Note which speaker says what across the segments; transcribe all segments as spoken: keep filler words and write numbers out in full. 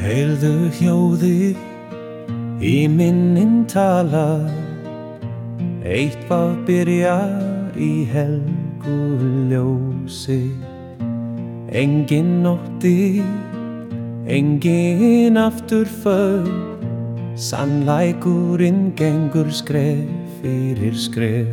Speaker 1: Heyrðu hljóðið í minnin tala, eitthvað byrja í helgu ljósi. Engin ótti, engin afturför, sannleikurinn gengur skref fyrir skref.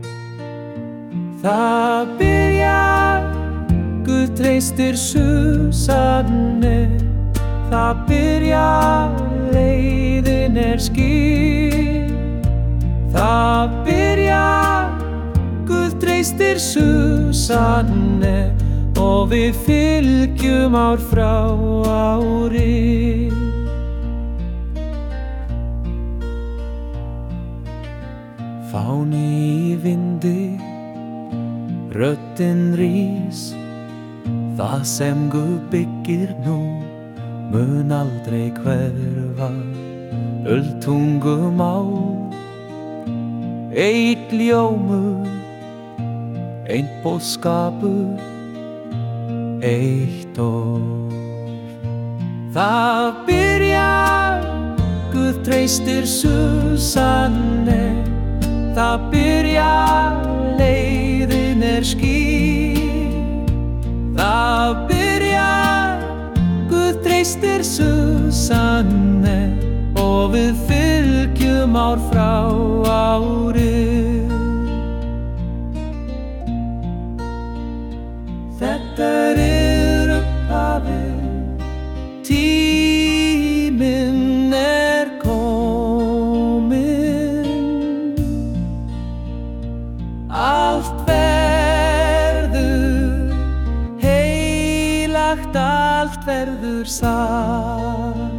Speaker 1: Það byrjar, Guð treystir Susanne. Það byrjar, leiðin er skýr. Það byrjar, Guð treystir Susanne, og við fylgjum ár frá ári. Fáni í vindi, röddin rís. Það sem Guð byggir nú mun aldrei hverfa. Öltungumál, eitt ljómur, einn boðskapur, eitt orð. Það byrjar, Guð treystir Susanne. Það byrjar, leiðin er skýr. Það byrjar, Guð treystir Susanne, og við fylgjum ár frá ári. Þetta er upphafið, tíminn er kominn. Allt verður heilagt, allt verður satt.